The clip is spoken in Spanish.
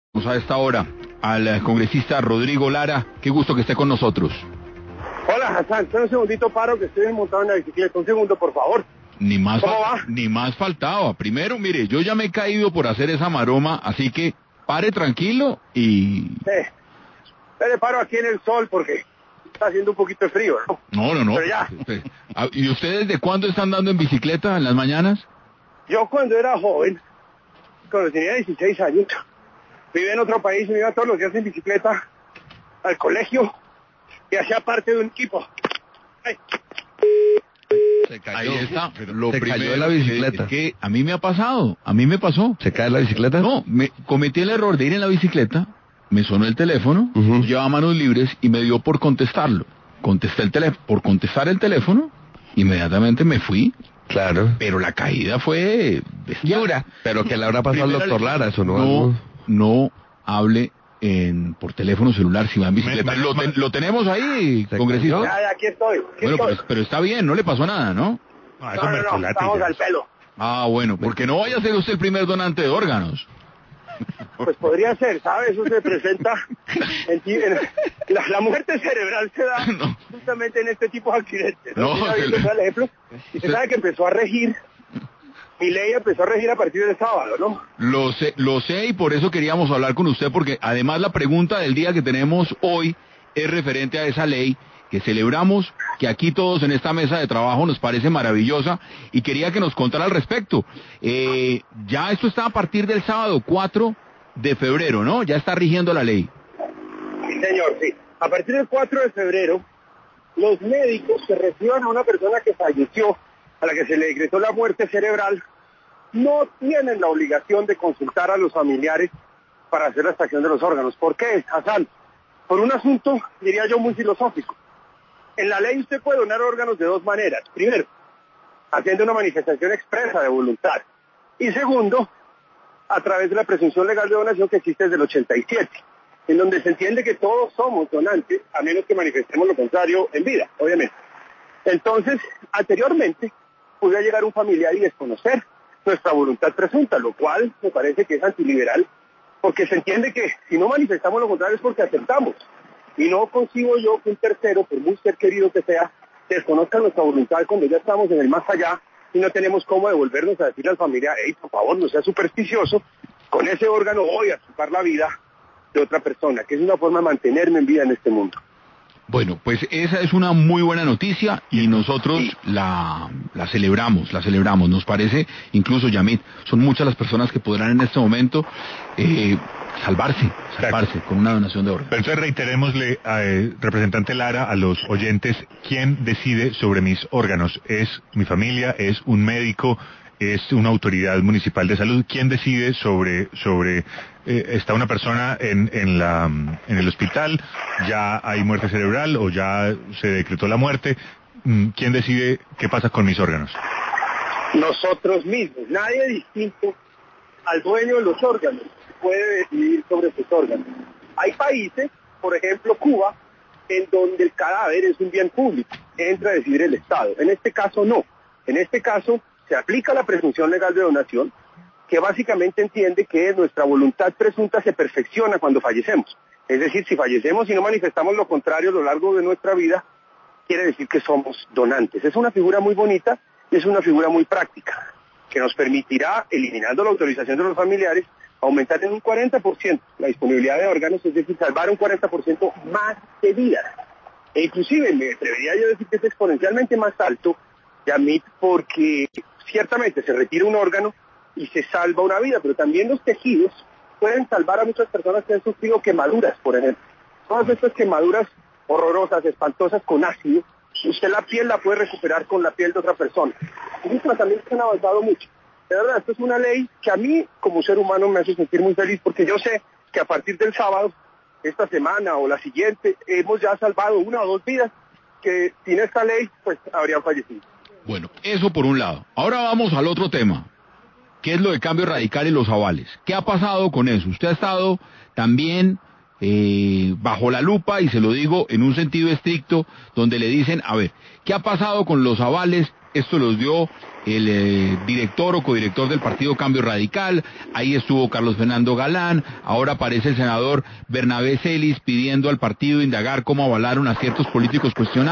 A esta hora al congresista Rodrigo Lara. Qué gusto que esté con nosotros. Hola, Hassan, un segundito paro que estoy montado en la bicicleta. Un segundo, por favor. Ni más faltaba. Primero, mire, yo ya me he caído por hacer esa maroma, así que pare tranquilo y... Le paro aquí en el sol porque está haciendo un poquito de frío, ¿no? No. Pero ya. ¿Y ustedes de cuándo están andando en bicicleta en las mañanas? Yo cuando era joven, cuando tenía 16 años, vivía en otro país, me iba todos los días en bicicleta al colegio y hacía parte de un equipo. Ay. Se cayó. Ahí está. Se cayó de la bicicleta. Es que a mí me ha pasado, a mí me pasó. ¿Se cae la bicicleta? No, cometí el error de ir en la bicicleta, me sonó el teléfono, llevaba manos libres y me dio por contestarlo. Contesté el teléfono, por contestar el teléfono, inmediatamente me fui. Claro. Pero la caída fue dura. Pero que le habrá pasado al doctor Lara, eso no. No hable por teléfono celular si va en bicicleta. Lo tenemos ahí, congresista. Ya, aquí estoy. Pero está bien, no le pasó nada, ¿no? No, estamos al pelo. Ah, bueno, porque no vaya a ser usted el primer donante de órganos. Pues podría ser, ¿sabes? Eso se presenta la muerte cerebral se da justamente en este tipo de accidentes, ¿no? Y usted sabe que empezó a regir, mi ley empezó a regir a partir del sábado, ¿no? Lo sé y por eso queríamos hablar con usted, porque además la pregunta del día que tenemos hoy es referente a esa ley que celebramos, que aquí todos en esta mesa de trabajo nos parece maravillosa, y quería que nos contara al respecto. Ya esto está a partir del sábado 4 de febrero, ¿no? Ya está rigiendo la ley. Sí, señor, sí. A partir del 4 de febrero, los médicos que reciban a una persona que falleció, a la que se le decretó la muerte cerebral, no tienen la obligación de consultar a los familiares para hacer la extracción de los órganos. ¿Por qué, Hassan? Por un asunto, diría yo, muy filosófico. En la ley usted puede donar órganos de dos maneras. Primero, haciendo una manifestación expresa de voluntad. Y segundo, a través de la presunción legal de donación que existe desde el 87, en donde se entiende que todos somos donantes, a menos que manifestemos lo contrario en vida, obviamente. Entonces, anteriormente, podía llegar un familiar y desconocer nuestra voluntad presunta, lo cual me parece que es antiliberal, porque se entiende que si no manifestamos lo contrario es porque aceptamos. Y no concibo yo que un tercero, por muy ser querido que sea, desconozca nuestra voluntad cuando ya estamos en el más allá y no tenemos cómo devolvernos a decirle al familiar, hey, por favor, no sea supersticioso, con ese órgano voy a chupar la vida de otra persona, que es una forma de mantenerme en vida en este mundo. Bueno, pues esa es una muy buena noticia y nosotros la celebramos, nos parece, incluso Yamit, son muchas las personas que podrán en este momento salvarse con una donación de órganos. Pero entonces reiterémosle, representante Lara, a los oyentes, ¿quién decide sobre mis órganos? ¿Es mi familia? ¿Es un médico? ¿Es una autoridad municipal de salud? ¿Quién decide sobre está una persona en el hospital, ya hay muerte cerebral o ya se decretó la muerte? ¿Quién decide qué pasa con mis órganos? Nosotros mismos. Nadie distinto al dueño de los órganos puede decidir sobre sus órganos. Hay países, por ejemplo Cuba, en donde el cadáver es un bien público, entra a decidir el Estado. En este caso no. En este caso se aplica la presunción legal de donación, que básicamente entiende que nuestra voluntad presunta se perfecciona cuando fallecemos. Es decir, si fallecemos y no manifestamos lo contrario a lo largo de nuestra vida, quiere decir que somos donantes. Es una figura muy bonita y es una figura muy práctica, que nos permitirá, eliminando la autorización de los familiares, aumentar en un 40% la disponibilidad de órganos, es decir, salvar un 40% más de vidas. E inclusive me atrevería yo a decir que es exponencialmente más alto, Yamit, porque ciertamente se retira un órgano y se salva una vida, pero también los tejidos pueden salvar a muchas personas que han sufrido quemaduras, por ejemplo. Todas estas quemaduras horrorosas, espantosas, con ácido, usted la piel la puede recuperar con la piel de otra persona. Esos tratamientos han avanzado mucho. De verdad, esto es una ley que a mí, como ser humano, me hace sentir muy feliz, porque yo sé que a partir del sábado, esta semana o la siguiente, hemos ya salvado una o dos vidas que sin esta ley, pues, habrían fallecido. Bueno, eso por un lado. Ahora vamos al otro tema. ¿Qué es lo de Cambio Radical y los avales? ¿Qué ha pasado con eso? Usted ha estado también bajo la lupa, y se lo digo en un sentido estricto, donde le dicen, a ver, ¿qué ha pasado con los avales Esto los dio el director o codirector del partido Cambio Radical, ahí estuvo Carlos Fernando Galán, ahora aparece el senador Bernabé Celis pidiendo al partido indagar cómo avalaron a ciertos políticos cuestionados.